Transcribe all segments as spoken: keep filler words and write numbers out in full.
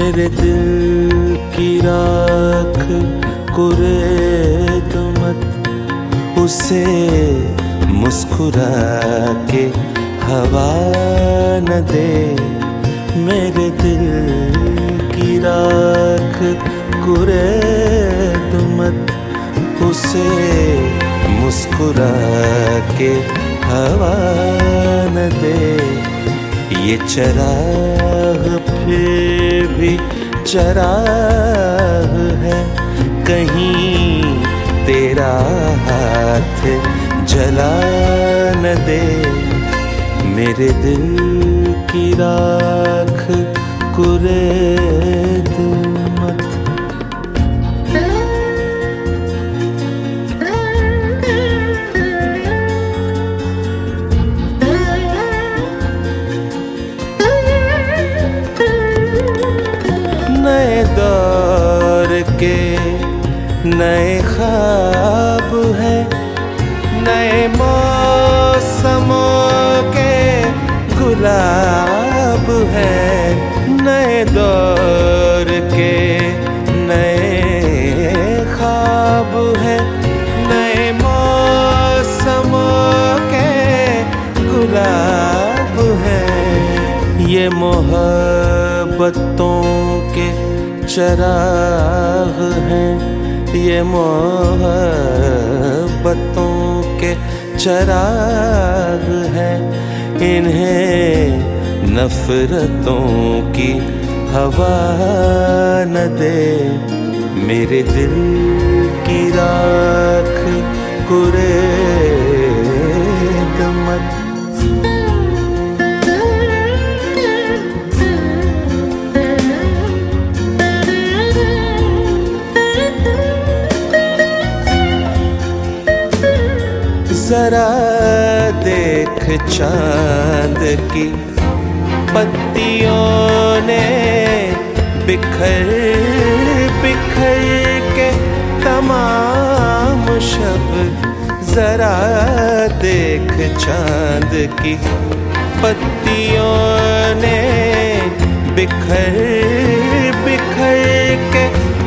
मेरे दिल की राख कुरेद मत, उसे मुस्कुरा के हवा न दे। मेरे दिल की राख कुरेद मत, उसे मुस्कुरा के हवा न दे। ये चराग फिर भी चराग है, कहीं तेरा हाथ जला न दे। मेरे दिल की राख कुरेद मत। नए दौर के नए ख्वाब है, नए मौसमों के गुलाब है। नए दौर के नए ख्वाब है, नए मौसमों के गुलाब है। ये मोहब्बतों के चराग हैं, ये मोहब्बतों के चराग हैं। इन्हें नफरतों की हवा न दे। मेरे दिल की राख कुरेद मत। जरा देख चांद की पत्तियों ने बिखर बिखर के तमाम शब। जरा देख चांद की पत्तियों ने बिखर बिखर के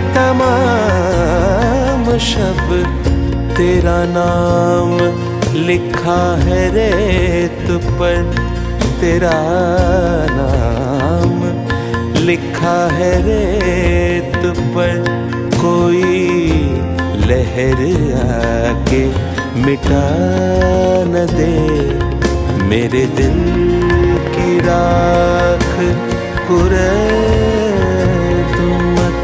तमाम शब। तेरा नाम लिखा है रेत पर, तेरा नाम लिखा है रेत पर। कोई लहर आके मिटा न दे। मेरे दिल की राख कुरेद मत।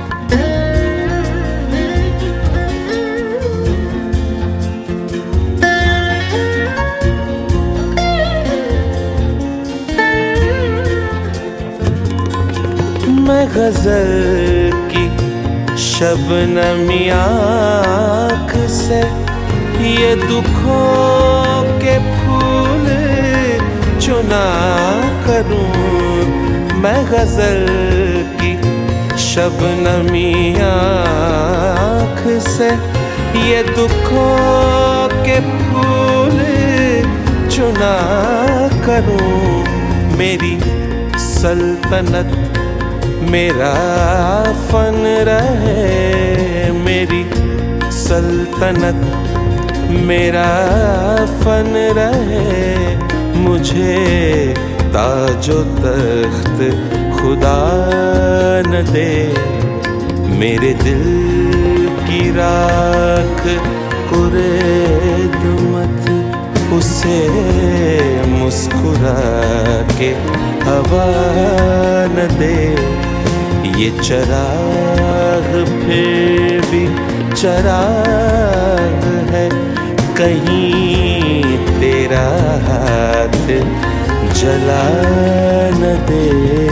मैं गजल की शबनमी आँख से ये दुखों के फूल चुना करूं। मैं गजल की शबनमी आँख से ये दुखों के फूल चुना करूं। मेरी सल्तनत मेरा फन रहे, मेरी सल्तनत मेरा फन रहे। मुझे ताजो तख्त खुदा न दे। मेरे दिल की राख कुरेद मत, उसे मुस्कुरा के हवा न दे। ये चराग फिर भी चराग है, कहीं तेरा हाथ जला न दे।